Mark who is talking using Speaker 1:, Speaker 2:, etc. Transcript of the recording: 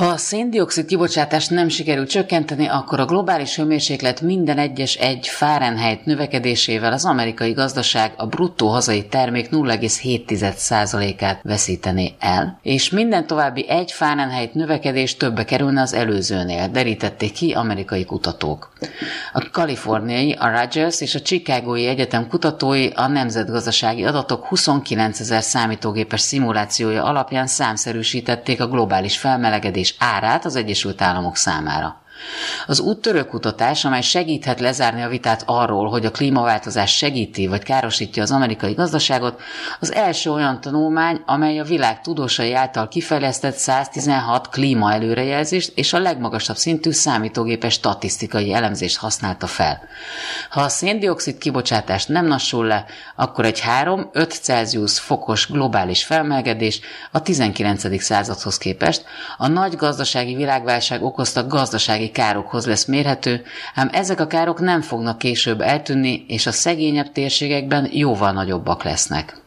Speaker 1: Ha a szén-dioxid kibocsátást nem sikerül csökkenteni, akkor a globális hőmérséklet minden egyes 1 Fahrenheit növekedésével az amerikai gazdaság a bruttó hazai termék 0,7%-át veszítené el, és minden további 1 Fahrenheit növekedés többe kerülne az előzőnél, derítették ki amerikai kutatók. A kaliforniai, a Rutgers és a Chicagói Egyetem kutatói a nemzetgazdasági adatok 29 000 számítógépes szimulációja alapján számszerűsítették a globális felmelegedés árát az Egyesült Államok számára. Az úttörő kutatás, amely segíthet lezárni a vitát arról, hogy a klímaváltozás segíti vagy károsítja az amerikai gazdaságot, az első olyan tanulmány, amely a világ tudósai által kifejlesztett 116 klímaelőrejelzést és a legmagasabb szintű számítógépes statisztikai elemzést használta fel. Ha a szén-dioxid kibocsátás nem lassul le, akkor egy 3-5 Celsius fokos globális felmelegedés a 19. századhoz képest a nagy gazdasági világválság okozta gazdasági károkhoz lesz mérhető, ám ezek a károk nem fognak később eltűnni, és a szegényebb térségekben jóval nagyobbak lesznek.